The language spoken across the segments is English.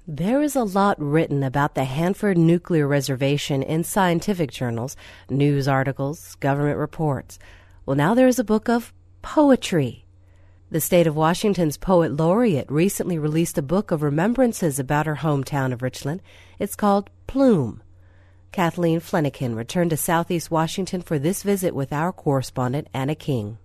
There is a lot written about the Hanford Nuclear Reservation in scientific journals, news articles, government reports. Well, now there is a book of poetry. The state of Washington's poet laureate recently released a book of remembrances about her hometown of Richland. It's called Plume. Kathleen Flanagan returned to Southeast Washington for this visit with our correspondent, Anna King.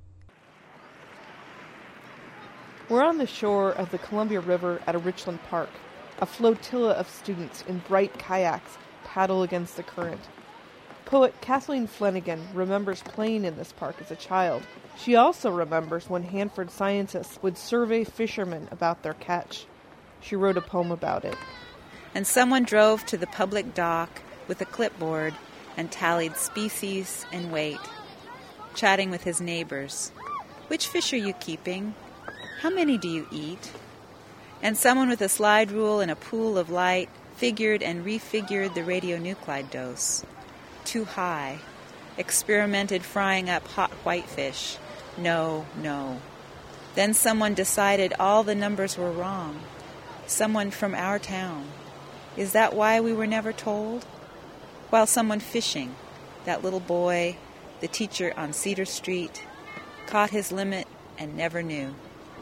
We're on the shore of the Columbia River at a Richland park. A flotilla of students in bright kayaks paddle against the current. Poet Kathleen Flanagan remembers playing in this park as a child. She also remembers when Hanford scientists would survey fishermen about their catch. She wrote a poem about it. And someone drove to the public dock with a clipboard and tallied species and weight, chatting with his neighbors. Which fish are you keeping? How many do you eat? And someone with a slide rule and a pool of light figured and refigured the radionuclide dose. Too high. Experimented frying up hot whitefish. No, no. Then someone decided all the numbers were wrong. Someone from our town. Is that why we were never told? While someone fishing, that little boy, the teacher on Cedar Street, caught his limit and never knew.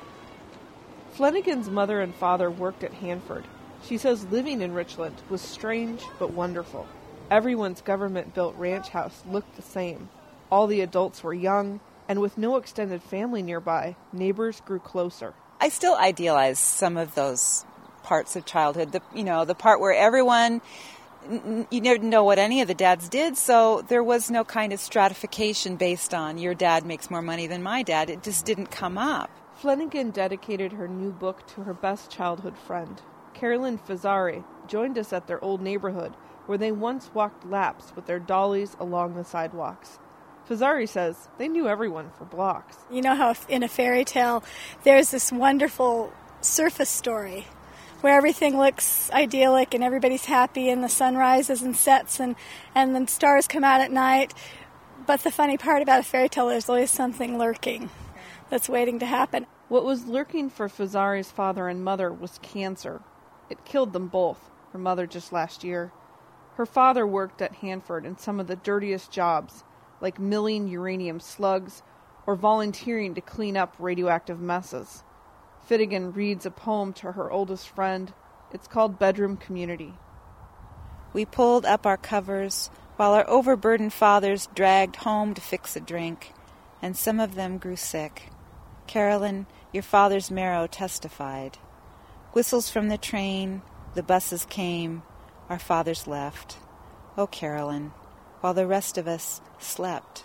Flanagan's mother and father worked at Hanford. She says living in Richland was strange but wonderful. Everyone's government-built ranch house looked the same. All the adults were young, and with no extended family nearby, neighbors grew closer. I still idealize some of those parts of childhood. The part where everyone, you never know what any of the dads did, so there was no kind of stratification based on your dad makes more money than my dad. It just didn't come up. Flanagan dedicated her new book to her best childhood friend. Carolyn Fazzari joined us at their old neighborhood, where they once walked laps with their dollies along the sidewalks. Fazzari says they knew everyone for blocks. You know how in a fairy tale there's this wonderful surface story where everything looks idyllic and everybody's happy and the sun rises and sets and the stars come out at night. But the funny part about a fairy tale, there's always something lurking that's waiting to happen. What was lurking for Fazzari's father and mother was cancer. It killed them both, her mother just last year. Her father worked at Hanford in some of the dirtiest jobs, like milling uranium slugs or volunteering to clean up radioactive messes. Finnegan reads a poem to her oldest friend. It's called Bedroom Community. We pulled up our covers while our overburdened fathers dragged home to fix a drink, and some of them grew sick. Carolyn, your father's marrow testified. Whistles from the train, the buses came, our fathers left. Oh, Carolyn, while the rest of us slept.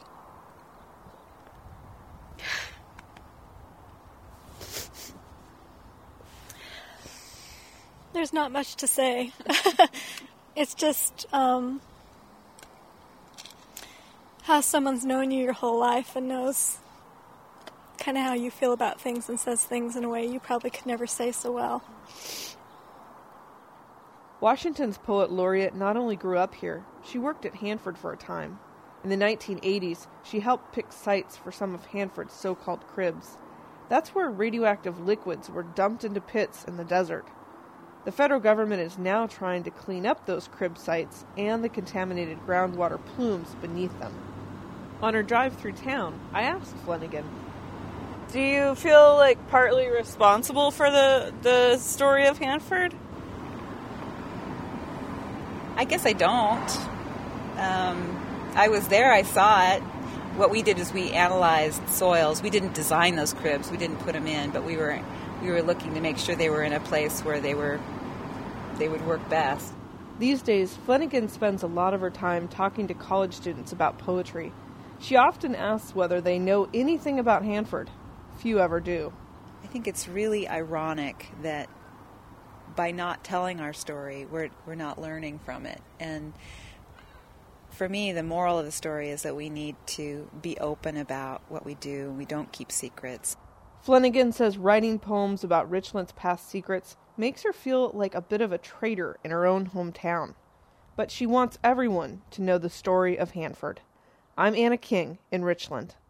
There's not much to say. It's just how someone's known you your whole life and knows kind of how you feel about things and says things in a way you probably could never say so well. Washington's poet laureate not only grew up here, she worked at Hanford for a time. In the 1980s, she helped pick sites for some of Hanford's so-called cribs. That's where radioactive liquids were dumped into pits in the desert. The federal government is now trying to clean up those crib sites and the contaminated groundwater plumes beneath them. On her drive through town, I asked Flanagan, do you feel like partly responsible for the story of Hanford? I guess I don't. I was there, I saw it. What we did is we analyzed soils. We didn't design those cribs, we didn't put them in, but we were looking to make sure they were in a place where they would work best. These days, Flanagan spends a lot of her time talking to college students about poetry. She often asks whether they know anything about Hanford. Few ever do. I think it's really ironic that by not telling our story, we're not learning from it. And for me, the moral of the story is that we need to be open about what we do. We don't keep secrets. Flanagan says writing poems about Richland's past secrets makes her feel like a bit of a traitor in her own hometown. But she wants everyone to know the story of Hanford. I'm Anna King in Richland.